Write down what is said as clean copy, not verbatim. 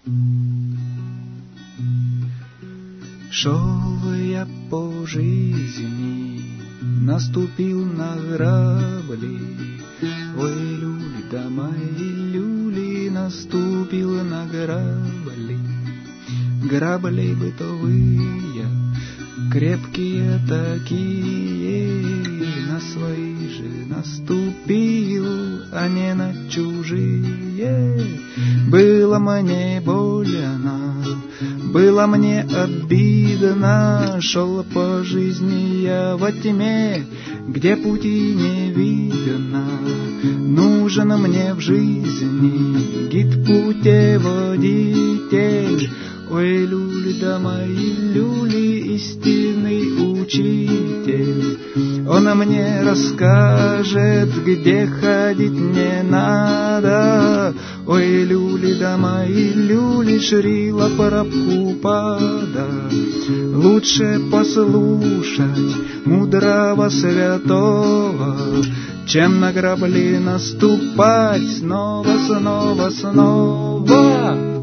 Шел я по жизни, наступил на грабли. Ой, люли, да мои люли, наступил на грабли. Грабли бытовые, крепкие такие, на свои же наступил, а не на чужие. Было мне больно, было мне обидно, шел по жизни я во тьме, где пути не видно. Нужен мне в жизни гид-путеводитель. Ой, люли, да мои люли, истинный учитель. Он мне расскажет, где ходить не надо. Ой, люли, да мои люли, Шрила Прабхупада. Лучше послушать мудрого святого, чем на грабли наступать снова, снова, снова.